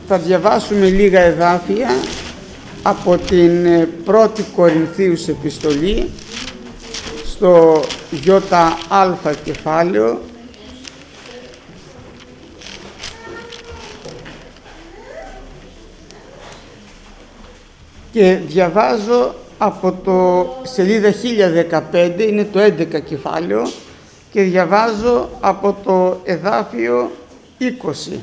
Θα διαβάσουμε λίγα εδάφια από την πρώτη Κορινθίους επιστολή στο ΙΑ κεφάλαιο και διαβάζω από το σελίδα 1015, είναι το 11 κεφάλαιο, και διαβάζω από το εδάφιο 20.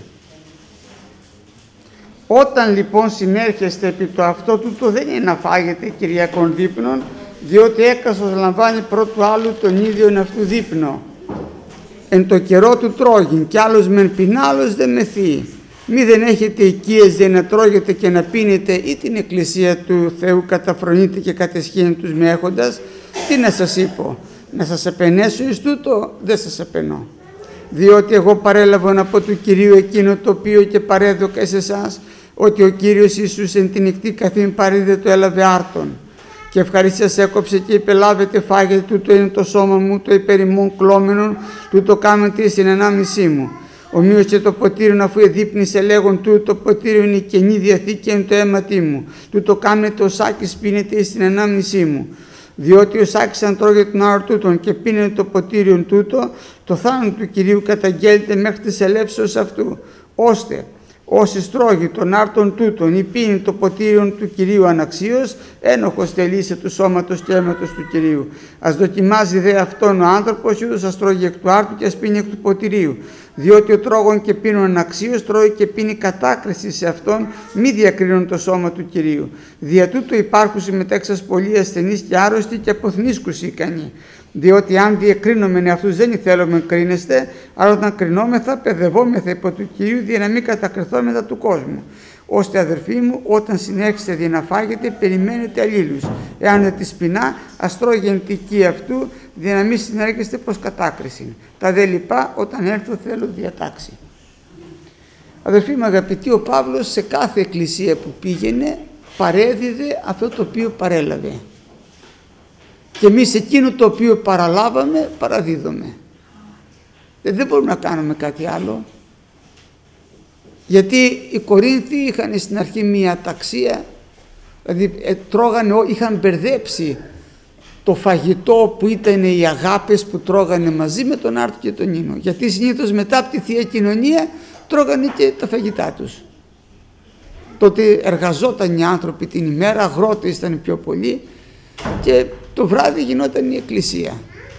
Όταν λοιπόν συνέρχεστε επί το αυτό τούτο δεν είναι να φάγετε Κυριακών δείπνων, διότι έκαστος λαμβάνει πρώτου άλλου τον ίδιον αυτού δείπνο. Εν το καιρό του τρώγειν, κι άλλος μεν πεινά, άλλος δεν μεθύει. Μη δεν έχετε οικίες για να τρώγετε και να πίνετε, ή την εκκλησία του Θεού καταφρονείτε και κατεσχύνει τους με έχοντας. Τι να σας είπω, να σας επενέσω εις τούτο? Δεν σας επενώ. Διότι εγώ παρέλαβαν από του Κυρίου εκείνο το οποίο και παρέδωκα σε εσάς, ότι ο Κύριος Ιησούς εν την νυχτή καθήν παρήδετο έλαβε άρτον. Και ευχαρίστιας έκοψε και είπε: λάβετε, φάγετε, τούτο είναι το σώμα μου, το υπέρ ημών κλώμενον, τούτο κάμετε στην ανάμνησή μου. Ομοίως και το ποτήριον, αφού εδείπνησε λέγον, τούτο το ποτήριον είναι η καινή διαθήκη εν το αίματί μου. Τούτο κάμετε ο σάκης πίνετε στην ανάμνησή μου. Διότι ο σάκης αν τρώγεται τον άρο τούτον και πίνεται το ποτήριον τούτο, το θάνατο του Κυρίου καταγγέλλεται μέχρι της ελεύσεως αυτού. Ώστε όσοι τρώγει τον άρτον τούτον ή πίνει το ποτήριον του Κυρίου αναξίως, ένοχος τελείσαι του σώματος και αίματος του Κυρίου. Ας δοκιμάζει δε αυτόν ο άνθρωπος, ή ούτως ας τρώγει εκ του άρτου και ας πίνει εκ του ποτηρίου. Διότι ο τρώγων και πίνων αναξίως τρώει και πίνει κατάκριση σε αυτόν, μη διακρίνουν το σώμα του Κυρίου. Δια τούτο υπάρχουσι μεταξύ σας πολλοί ασθενείς και άρρωστοι και αποθνίσκουσι ικανοί. Διότι αν διακρίνομεν αυτούς δεν ηθέλομεν κρίνεστε, αλλά όταν κρινόμεθα παιδευόμεθα υπό του Κυρίου, για να μην κατακριθόμεθα του κόσμου. Ώστε αδερφοί μου, όταν συνέχισετε δι' να φάγετε, περιμένετε αλλήλους. Εάν δεν τη πεινά, ας τρώγει εν τη οικία αυτού, για να μην συνέρχεστε προς κατάκριση. Τα δε λοιπά, όταν έρθω θέλω διατάξει. Αδερφοί μου αγαπητοί, ο Παύλος σε κάθε εκκλησία που πήγαινε παρέδιδε αυτό το οποίο παρέλαβε. Και εμείς εκείνο το οποίο παραλάβαμε, παραδίδουμε. Δεν μπορούμε να κάνουμε κάτι άλλο. Γιατί οι Κορίνθοι είχαν στην αρχή μία αταξία, δηλαδή τρώγανε, είχαν μπερδέψει το φαγητό που ήταν οι αγάπες που τρώγανε μαζί με τον άρτο και τον ίνο. Γιατί συνήθως μετά από τη Θεία Κοινωνία τρώγανε και τα φαγητά τους. Τότε εργαζόταν οι άνθρωποι την ημέρα, αγρότες ήταν πιο πολλοί, και το βράδυ γινόταν η εκκλησία.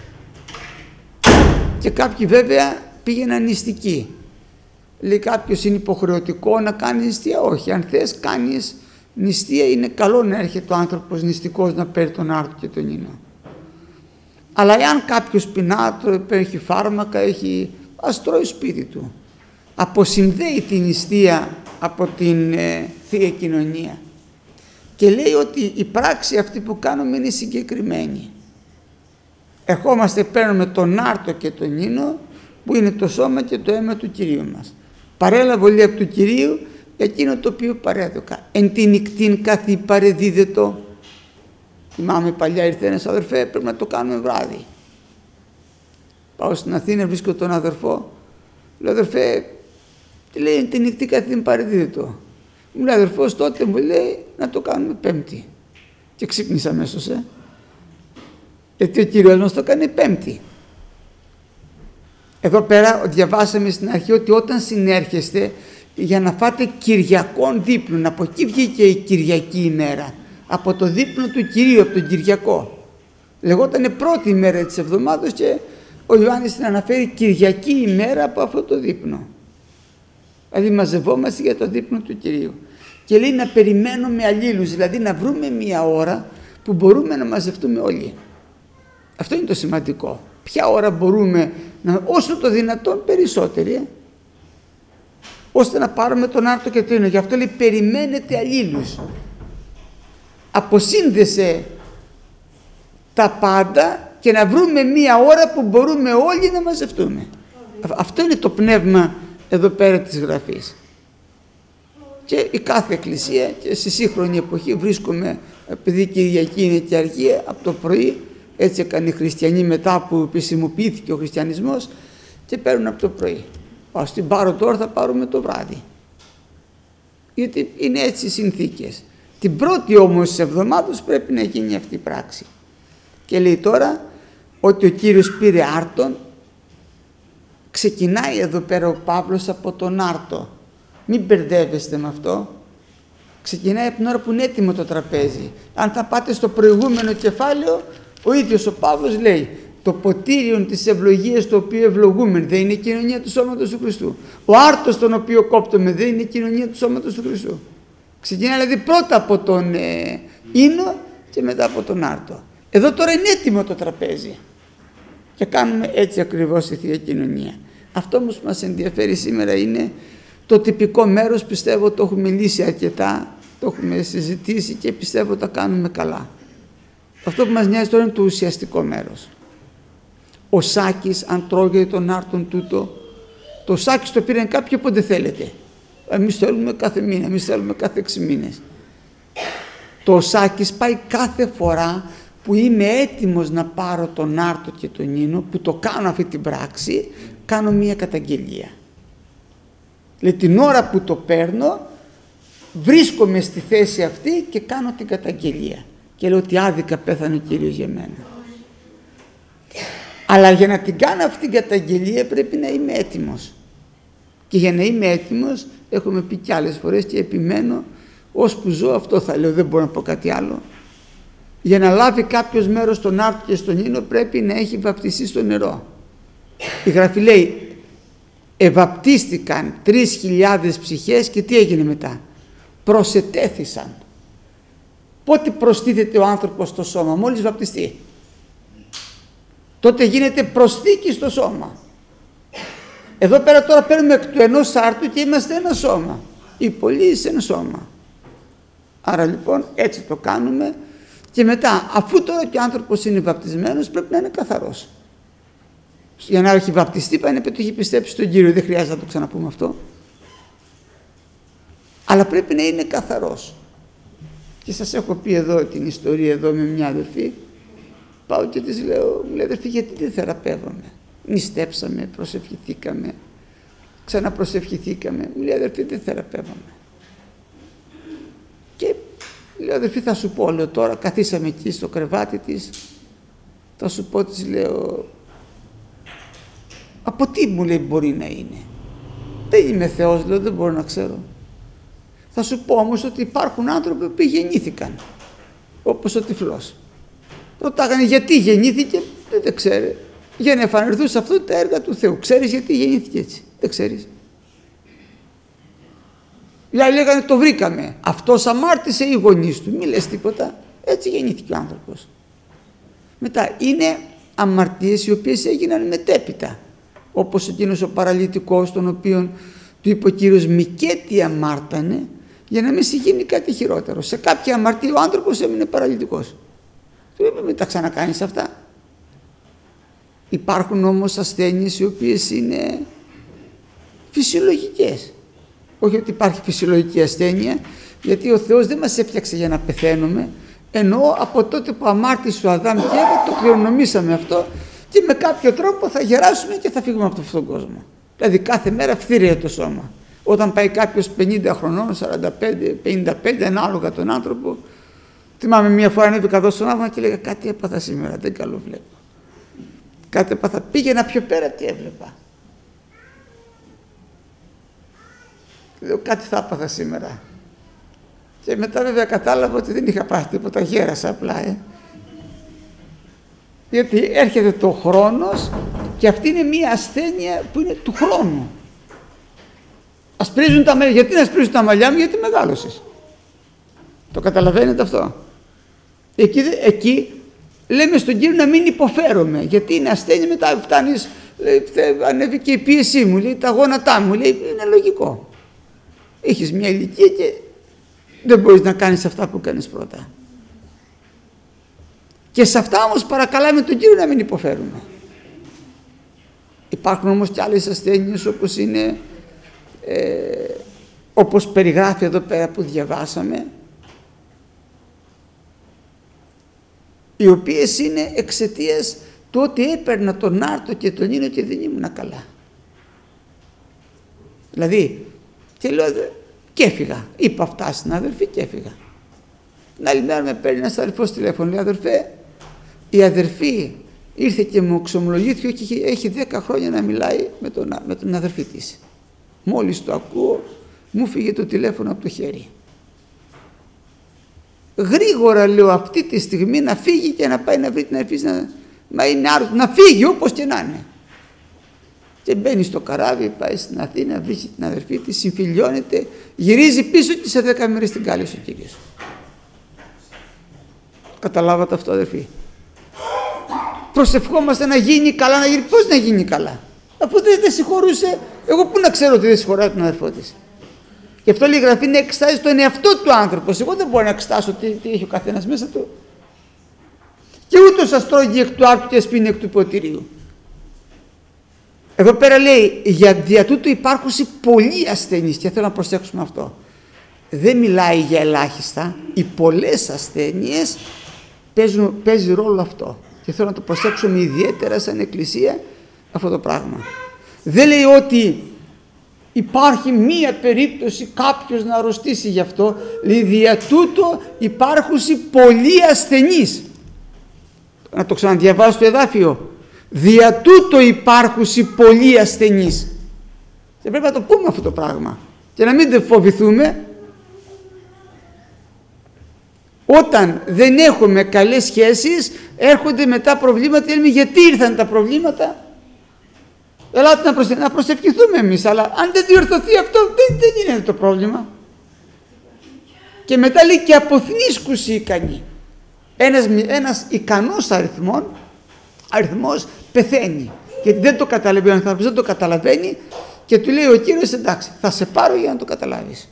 Και κάποιοι βέβαια πήγαιναν νηστικοί. Λέει κάποιος, είναι υποχρεωτικό να κάνει νηστεία? Όχι, αν θες κάνεις νηστεία, είναι καλό να έρχεται ο άνθρωπος νηστικός να παίρνει τον άρτο και τον ίνο. Αλλά εάν κάποιος πεινά, έχει φάρμακα, ας τρώει σπίτι του. Αποσυνδέει την νηστεία από την Θεία Κοινωνία. Και λέει ότι η πράξη αυτή που κάνουμε είναι συγκεκριμένη. Ερχόμαστε, παίρνουμε τον άρτο και τον ίνο, που είναι το σώμα και το αίμα του Κυρίου μας. Παρέλαβε όλοι από του Κυρίου εκείνο το οποίο παρέδωκα. Εν την νυχτήν καθή παρεδίδετο. Θυμάμαι παλιά ήρθε ένας αδερφέ, πρέπει να το κάνουμε βράδυ. Πάω στην Αθήνα, βρίσκω τον αδερφό, λέω αδερφέ, τι λέει, εν την νυχτή καθή παρεδίδετο? Μου λέει αδερφός, τότε μου λέει να το κάνουμε Πέμπτη. Και ξύπνησα αμέσως, γιατί ο Κύριος μας το κάνει Πέμπτη. Εδώ πέρα διαβάσαμε στην αρχή ότι όταν συνέρχεστε για να φάτε Κυριακών δείπνων, από εκεί βγήκε η Κυριακή ημέρα, από το δείπνο του Κυρίου, από τον Κυριακό. Λεγότανε πρώτη ημέρα της εβδομάδας και ο Ιωάννης την αναφέρει Κυριακή ημέρα από αυτό το δείπνο. Δηλαδή μαζευόμαστε για το δείπνο του Κυρίου. Και λέει να περιμένουμε αλλήλους, δηλαδή να βρούμε μια ώρα που μπορούμε να μαζευτούμε όλοι. Αυτό είναι το σημαντικό. Ποια ώρα μπορούμε να, όσο το δυνατόν περισσότεροι, ώστε να πάρουμε τον άρτο και το ίνο. Γι' αυτό λέει περιμένετε αλλήλους. Αποσύνδεσε τα πάντα και να βρούμε μια ώρα που μπορούμε όλοι να μαζευτούμε. Αυτό είναι το πνεύμα εδώ πέρα της Γραφής. Και η κάθε εκκλησία, και στη σύγχρονη εποχή βρίσκουμε, επειδή Κυριακή είναι και αργία, από το πρωί, έτσι έκανε οι χριστιανοί μετά που επισημοποιήθηκε ο χριστιανισμός, και παίρνουν από το πρωί. Πάω στην πάρω τώρα, θα πάρουμε το βράδυ. γιατί είναι έτσι οι συνθήκες. Την πρώτη όμως της εβδομάδας πρέπει να γίνει αυτή η πράξη. Και λέει τώρα ότι ο Κύριος πήρε άρτον. Ξεκινάει εδώ πέρα ο Παύλος από τον άρτο. Μην μπερδεύεστε με αυτό. Ξεκινάει από την ώρα που είναι έτοιμο το τραπέζι. Αν θα πάτε στο προηγούμενο κεφάλαιο, ο ίδιος ο Παύλος λέει το ποτήριον της ευλογίας το οποίο ευλογούμεν δεν είναι η κοινωνία του σώματος του Χριστού. Ο άρτος τον οποίο κόπτουμε δεν είναι η κοινωνία του σώματος του Χριστού. Ξεκινάει δηλαδή πρώτα από τον ίνο και μετά από τον άρτο. Εδώ τώρα είναι έτοιμο το τραπέζι και κάνουμε έτσι ακριβώς τη Θεία Κοινωνία. Αυτό όμως που μας ενδιαφέρει σήμερα είναι το τυπικό μέρος. Πιστεύω το έχουμε λύσει αρκετά, το έχουμε συζητήσει και πιστεύω τα κάνουμε καλά. Αυτό που μας νοιάζει τώρα είναι το ουσιαστικό μέρος. Ο Σάκης, αν τρώγεται τον άρτον τούτο, το Σάκης το πήραν κάποιοι όποτε θέλετε. Εμείς θέλουμε κάθε μήνα, εμείς θέλουμε κάθε 6 μήνες. Το Σάκης πάει κάθε φορά που είμαι έτοιμος να πάρω τον άρτο και τον ίνο, που το κάνω αυτή την πράξη, κάνω μία καταγγελία. Δηλαδή την ώρα που το παίρνω, βρίσκομαι στη θέση αυτή και κάνω την καταγγελία. Και λέω ότι άδικα πέθανε ο Κύριος για μένα. Αλλά για να την κάνω αυτή την καταγγελία πρέπει να είμαι έτοιμος. Και για να είμαι έτοιμος, έχουμε πει κι άλλες φορές και επιμένω, ώσπου ζω αυτό θα λέω, δεν μπορώ να πω κάτι άλλο. Για να λάβει κάποιος μέρος στον άρτο και στον ίνο πρέπει να έχει βαπτιστεί στο νερό. Η Γραφή λέει, ευαπτίστηκαν 3.000 ψυχές και τι έγινε μετά? Προσετέθησαν. Πότε προστίθεται ο άνθρωπος στο σώμα? Μόλις βαπτιστεί. Τότε γίνεται προσθήκη στο σώμα. Εδώ πέρα τώρα παίρνουμε εκ του ενός άρτου και είμαστε ένα σώμα. Οι πολλοί σε ένα σώμα. Άρα λοιπόν έτσι το κάνουμε και μετά, αφού τώρα και ο άνθρωπος είναι βαπτισμένος, πρέπει να είναι καθαρός. Για να έχει βαπτιστεί πάει να πει ότι έχει πιστέψει στον Κύριο, δεν χρειάζεται να το ξαναπούμε αυτό. Αλλά πρέπει να είναι καθαρός. Και σας έχω πει εδώ την ιστορία εδώ με μια αδερφή. Πάω και της λέω, μου λέει αδερφή, γιατί δεν θεραπεύομαι? Νηστέψαμε, προσευχηθήκαμε, ξαναπροσευχηθήκαμε. Μου λέει αδερφή, δεν θεραπεύομαι. Και λέω αδερφή, θα σου πω, λέω τώρα, καθίσαμε εκεί στο κρεβάτι της, θα σου πω, της λέω, από τι μου λέει μπορεί να είναι? Δεν είμαι Θεός, λέω, δεν μπορώ να ξέρω. Θα σου πω όμως ότι υπάρχουν άνθρωποι που γεννήθηκαν, όπως ο τυφλός. Ρωτάγανε γιατί γεννήθηκε, δεν ξέρει. Για να εμφανιστούν σε αυτό τα έργα του Θεού. Ξέρεις γιατί γεννήθηκε έτσι? Δεν ξέρεις. Οι άλλοι λέγανε το βρήκαμε. Αυτός αμάρτησε οι γονείς του. Μη λες τίποτα. Έτσι γεννήθηκε ο άνθρωπος. Μετά είναι αμαρτίες οι οποίες έγιναν μετέπειτα. Όπως εκείνος ο παραλυτικός, τον οποίον του είπε ο Κύριος μη και τι αμάρτανε, για να μην γίνει κάτι χειρότερο. Σε κάποια αμαρτία ο άνθρωπος έμεινε παραλυτικός. Του είπε μην τα ξανακάνεις αυτά. Υπάρχουν όμως ασθένειες οι οποίες είναι φυσιολογικές. Όχι ότι υπάρχει φυσιολογική ασθένεια, γιατί ο Θεός δεν μας έφτιαξε για να πεθαίνουμε, ενώ από τότε που αμάρτησε ο Αδάμ και Εύα το κληρονομήσαμε αυτό και με κάποιο τρόπο θα γεράσουμε και θα φύγουμε από αυτόν τον κόσμο. Δηλαδή κάθε μέρα φθήρεται το σώμα. Όταν πάει κάποιος 50 χρονών, 45, 55, ανάλογα τον άνθρωπο, θυμάμαι μια φορά ανέβηκα εδώ στον άβμα και λέγα κάτι έπαθα σήμερα, δεν καλό βλέπω. Κάτι έπαθα, πήγαινα πιο πέρα, τι έβλεπα? Λέω κάτι θα έπαθα σήμερα. Και μετά βέβαια κατάλαβα ότι δεν είχα πάθει τίποτα, γέρασα απλά. Γιατί έρχεται το χρόνος και αυτή είναι μια ασθένεια που είναι του χρόνου. Ασπρίζουν τα μαλλιά. Γιατί να ασπρίζουν τα μαλλιά μου? Γιατί μεγάλωσες. Το καταλαβαίνετε αυτό? Εκεί λέμε στον Κύριο να μην υποφέρομαι, γιατί είναι ασθένεια, μετά φτάνεις, ανέβει και η πίεσή μου, λέει, τα γόνατά μου, λέει, είναι λογικό. Έχεις μια ηλικία και δεν μπορείς να κάνεις αυτά που κάνεις πρώτα. Και σε αυτά όμως παρακαλάμε τον Κύριο να μην υποφέρουμε. Υπάρχουν όμως και άλλες ασθένειες όπως είναι, όπως περιγράφει εδώ πέρα που διαβάσαμε, οι οποίες είναι εξαιτίας του ότι έπαιρνα τον άρτο και τον ίνο και δεν ήμουν καλά. Δηλαδή, και λέω, Και έφυγα. Είπα αυτά στην αδερφή και έφυγα. Την άλλη μέρα με παίρνει ένας αδερφός τηλέφωνο, λέει, αδερφέ, η αδερφή ήρθε και μου εξομολογήθηκε και έχει 10 χρόνια να μιλάει με τον αδερφή της. Μόλις το ακούω, μου φύγε το τηλέφωνο από το χέρι. Γρήγορα, λέω, αυτή τη στιγμή να φύγει και να πάει να βρει την αδερφή, μα είναι άρρωστο, να φύγει όπως και να είναι. Και μπαίνει στο καράβι, πάει στην Αθήνα, βρίσκει την αδερφή της, συμφιλιώνεται, γυρίζει πίσω και σε 10 μέρες την κάλεσε ο Κύριος. Καταλάβατε αυτό, αδερφοί? Προσευχόμαστε να γίνει καλά, να γίνει. Πώς να γίνει καλά, αφού δεν συγχωρούσε? Εγώ πού να ξέρω ότι δεν συγχωράει τον αδερφό της? Γι' αυτό λέει η Γραφή να εξετάζει τον εαυτό του άνθρωπος. Εγώ δεν μπορώ να εξετάσω τι έχει ο καθένας μέσα του. Και ούτως αστρώγει εκ του άρτου και ασπίνει εκ του ποτηρίου. Εδώ πέρα λέει για δια τούτου υπάρχουν πολλοί ασθενείς, και θέλω να προσέξουμε αυτό. Δεν μιλάει για ελάχιστα. Οι πολλές ασθένειες παίζει ρόλο αυτό, και θέλω να το προσέξουμε ιδιαίτερα σαν Εκκλησία αυτό το πράγμα. Δεν λέει ότι υπάρχει μία περίπτωση κάποιος να αρρωστήσει γι' αυτό. Λέει δια τούτο υπάρχουν πολλοί ασθενείς. Να το ξαναδιαβάσω το εδάφιο. Δια τούτο υπάρχουν πολλοί ασθενείς. Και πρέπει να το πούμε αυτό το πράγμα και να μην το φοβηθούμε. Όταν δεν έχουμε καλές σχέσεις, έρχονται μετά προβλήματα. Λέμε, γιατί ήρθαν τα προβλήματα? Ελάτε να προσευχηθούμε εμείς, αλλά αν δεν διορθωθεί αυτό, δεν είναι το πρόβλημα. Και μετά λέει και αποθνίσκουσι ικανή. Ένας ικανός αριθμός πεθαίνει, γιατί δεν το καταλαβαίνει ο άνθρωπος, δεν το καταλαβαίνει, και του λέει ο Κύριος, εντάξει, θα σε πάρω για να το καταλάβεις.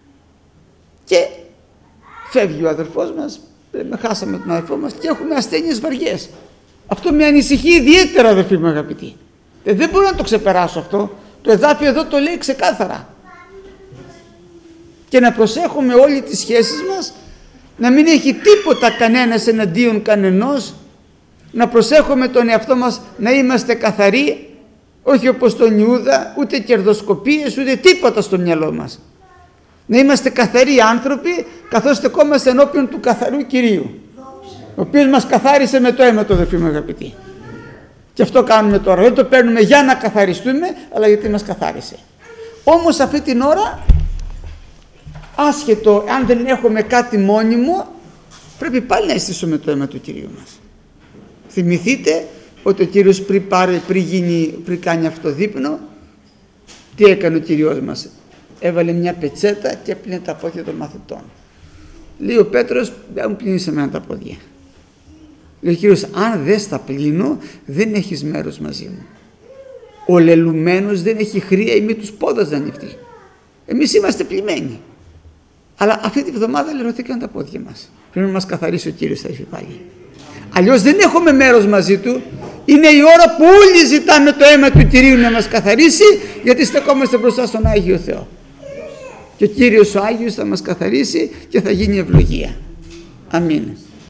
Και φεύγει ο αδερφός μας, χάσαμε τον αδερφό μας και έχουμε ασθένειες βαριές. Αυτό με ανησυχεί ιδιαίτερα, αδερφοί μου αγαπητοί. Δεν μπορώ να το ξεπεράσω αυτό. Το εδάφιο εδώ το λέει ξεκάθαρα. Και να προσέχουμε όλοι τις σχέσεις μας, να μην έχει τίποτα κανένας εναντίον κανενός, να προσέχουμε τον εαυτό μας, να είμαστε καθαροί, όχι όπως τον Ιούδα, ούτε κερδοσκοπίες, ούτε τίποτα στο μυαλό μας. Να είμαστε καθαροί άνθρωποι, καθώς στεκόμαστε ενώπιον του καθαρού Κυρίου, ο οποίος μας καθάρισε με το αίμα του, αδερφοί μου αγαπητοί. Και αυτό κάνουμε τώρα. Δεν το παίρνουμε για να καθαριστούμε, αλλά γιατί μας καθάρισε. Όμως αυτή την ώρα, άσχετο αν δεν έχουμε κάτι μόνιμο, πρέπει πάλι να αισθήσουμε το αίμα του Κυρίου μας. Θυμηθείτε ότι ο Κύριος πριν κάνει αυτό το δείπνο, τι έκανε ο Κύριος μας? Έβαλε μια πετσέτα και έπλυνε τα πόδια των μαθητών. Λέει ο Πέτρος, δεν μου πλύνεις εμένα τα πόδια. Λέει ο Κύριος, αν δεν στα πλύνω, δεν έχεις μέρος μαζί μου. Ο λελουμένος δεν έχει χρία ή μη τους πόδας να ανοιχτεί. Εμείς είμαστε πλυμένοι. Αλλά αυτή τη βδομάδα λερωθήκαν τα πόδια μας. Πρέπει να μας καθαρίσει ο Κύριος, θα έρθει πάλι. Αλλιώς δεν έχουμε μέρος μαζί του. Είναι η ώρα που όλοι ζητάμε το αίμα του Κυρίου να μας καθαρίσει, γιατί στεκόμαστε μπροστά στον Άγιο Θεό. Και ο Κύριος ο Άγιος θα μας καθαρίσει και θα γίνει ευλογία. Αμήν.